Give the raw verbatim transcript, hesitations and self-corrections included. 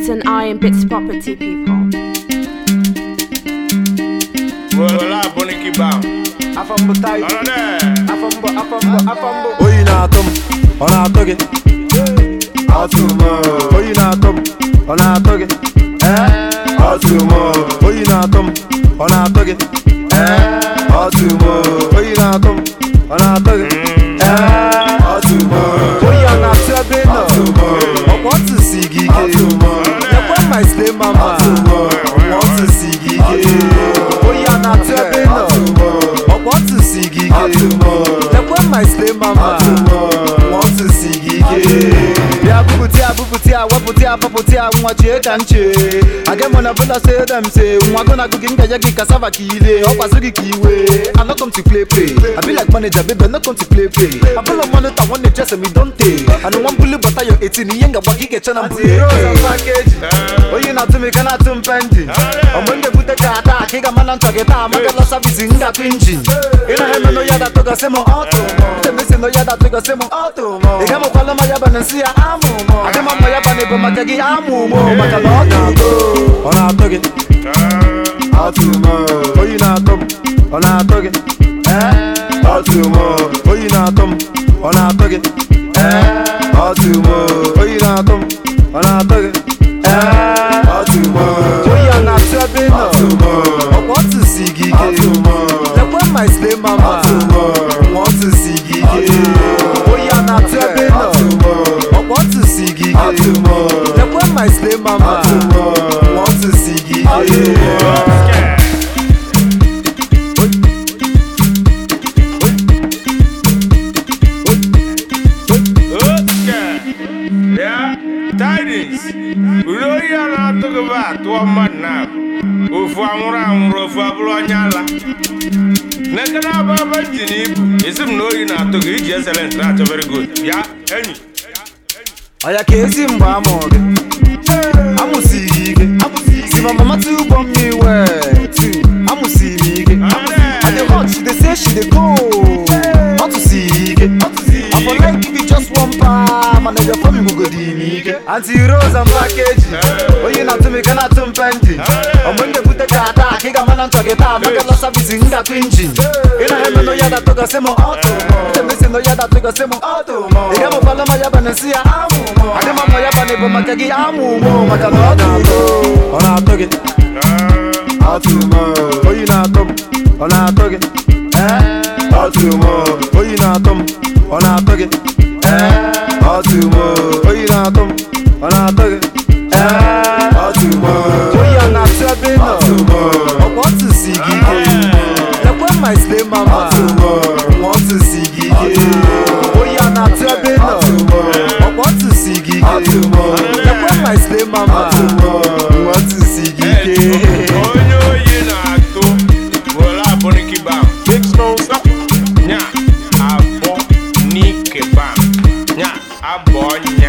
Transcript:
It's an Iron Bits property, people. Well, Boniki Bam. Afambo tight. Afambo, afambo, afambo. Oyi na tom, ona toge. Atumo. Oyi na tom, ona toge. Eh? Atumo. Oyi na tom, ona toge. Eh? Atumo. Oyi na tom, ona toge. Eh? Atumo. Oyi na tebe no. I want to see Gigi. Atumo. When my slave mama. I want to see Gigi. Oyi na tebe no. I want to see Gigi. When my slave mama. I want to see Gigi. Ya bubutia, bubutia, wabutia, paputia, mwache kanche. Again when I brother say them say, mwa gonna go ginga yagi cassava kile, opa sugi kiwe. I not come to play play. I be like manager, baby, not come to play play. I feel like money that want to just me don't take. I don't want bully but I you eighteen, yenga wagi get chana bully. Package. Oh you not to me kana tum pendi. I'm when they put the kata, kiga man and tageta, maga la service inga pinji. Ina hema no yada toga semo auto. Te missing no yada toga semo auto. Igamo pala maya banansia amu. Adema maya bane ba makagi amu mo makalo go. Ona toge. Atumo. Oyi na tom, ona toge. Eh? Atumo. Oyi na tom, ona toge. Eh? Atumo. Oyi na tom, ona toge. Eh? Atumo. Oyi na tebe no. I want to see Gigi. Like when my slave mama. I want to see Gigi. Oyi na tebe no. I want to see Gigi. Like when my slave mama. I want to see Gigi. Yeah, tidings. We don't hear not talk about one man now. Ufu amura amura ufu abulu nyala. Nekana baba jini. Isim no you not talk. It's excellent. That's very good. Yeah, any. Aya kesi mba moge. Amusige. See my mama too bomb me well too. Amusige. And the hot she dey say she dey cold. Not to see. I for like give you just one palm and then your family will go dinike. Auntie Rose and package. Oh you not to me kana tum pendi. And when they put the kata, kiga man and tageta, make a lot of service inga pinji. Ina hema no yada toga semo auto. Te missing no yada toga semo auto. Igamo pala maya banansia amu. Adema maya bane ba makagi amu mo makalo go. Ona toge. Atumo. Oyi na tom, ona toge. Eh? Atumo. Oyi na tom, ona toge. Eh? Atumo. Oyi na tom, ona toge. Eh? Atumo. Oyi na tebe no. I want to see Gigi. Like when my slave mama. I want to see Gigi. Oyi na tebe no. I want to see Gigi. Like when my slave mama. I want to see Gigi. Onyo ye na to. Well, Boniki Bam. Big stones up. Nya, abo nike bam. Nya, abo nya.